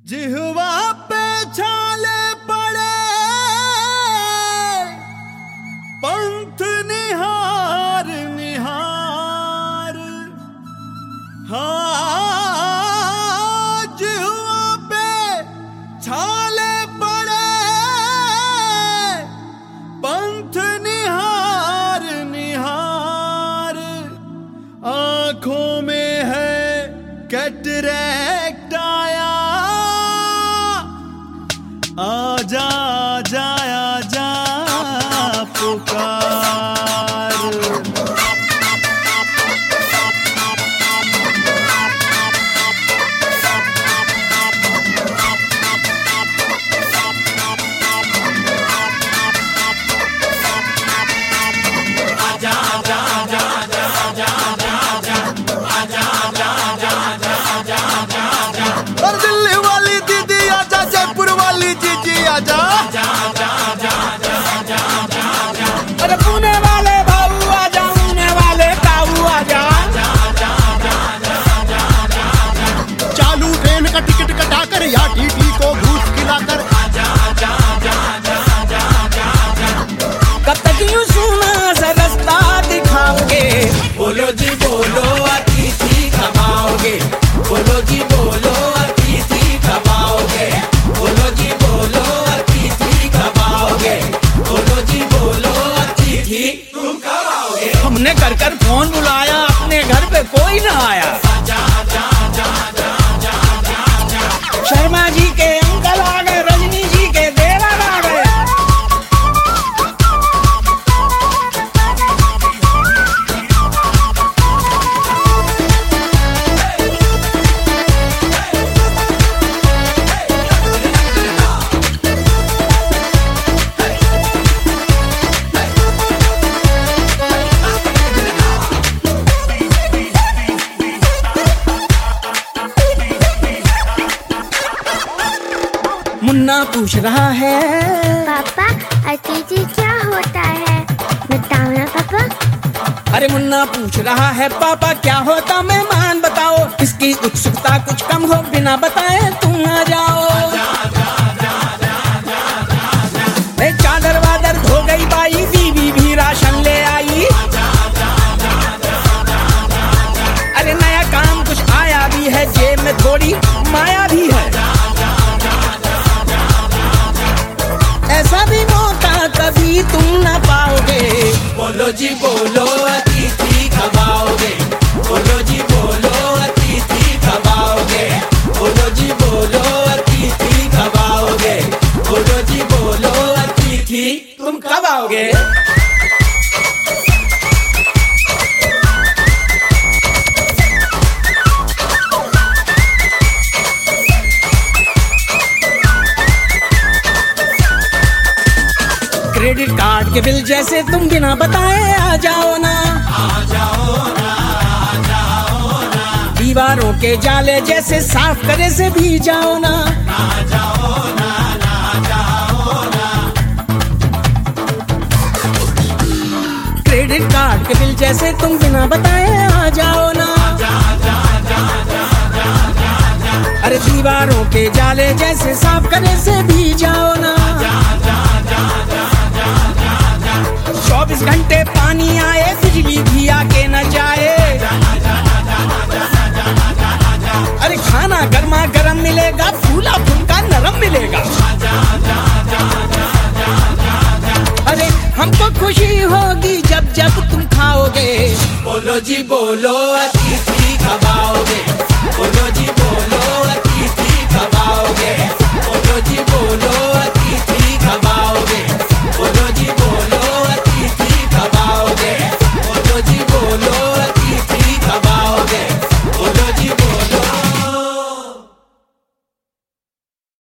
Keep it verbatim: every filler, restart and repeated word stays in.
जिहवा पे छाले पड़े पंथ निहार निहार। हाँ जिहवा पे छाले पड़े पंथ निहार निहार। आंखों में है कैटरैक्ट आया, आजा आजा आजा पुकार। आजा आजा आजा आजा आजा आजा आजा आजा आजा आजा आजा आजा। और दिल्ली वाली दीदी आजा, जयपुर वाली जीजी आजा, अरे पुणे वाले भाऊ आजा, पुणे वाले काऊ आजा। चालू ट्रेन का टिकट कटाकर या टीटी को घूस खिलाकर। कब तक यूं सुना सा रास्ता दिखाओगे, बोलो जी बोलो अतिथि खवाओगे, बोलो जी बोलो अतिथि खवाओगे, बोलो जी बोलो अतिथि खवाओगे, बोलो जी बोलो अतिथि तुम खवाओगे। हमने कर कर फोन बुलाया, अपने घर पे कोई ना आया। शर्मा जी के अंकल आ गए, रजनी जी के देवर आ गए। मुन्ना पूछ रहा है, पापा अतिथि क्या होता है, बताओ ना पापा। अरे मुन्ना पूछ रहा है पापा क्या होता मेहमान बताओ। इसकी उत्सुकता कुछ कम हो, बिना बताए तुम आ जाओ। अरे चादर वादर धो गई बाई, बीवी भी राशन ले आई। अरे नया काम कुछ आया भी है, जेब में थोड़ी माया भी है। ऐसा भी मौका कभी तुम ना पाओगे, बोलो जी बोलो अतिथि खवाओगे, बोलो जी बोलो अतिथि खवाओगे, बोलो जी बोलो अतिथि खवाओगे, बोलो जी बोलो अतिथि तुम कब आओगे। क्रेडिट कार्ड के बिल जैसे तुम बिना बताए आ जाओ ना, आ जाओ ना, आ जाओ ना। दीवारों के जाले जैसे साफ करे से भी जाओ ना, आ जाओ ना, आ जाओ ना। क्रेडिट कार्ड के बिल जैसे तुम बिना बताए आ जाओ ना, अरे दीवारों के जाले जैसे साफ करे से भी जाओ ना। चौबीस घंटे पानी आए, बिजली भी आके न जाए। अरे खाना गर्मा गर्म मिलेगा, फूला फुलका नरम मिलेगा। अरे हमको खुशी होगी जब जब तुम खाओगे, बोलो जी बोलो अतिथि खवाओगे, बोलो जी